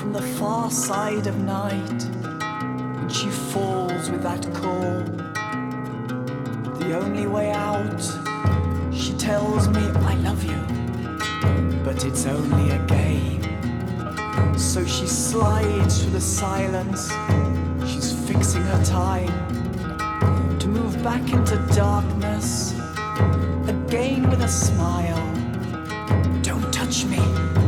from the far side of night, and she falls with that call. The only way out, she tells me I love you, but it's only a game. So she slides through the silence, she's fixing her time to move back into darkness, again with a smile. Don't touch me.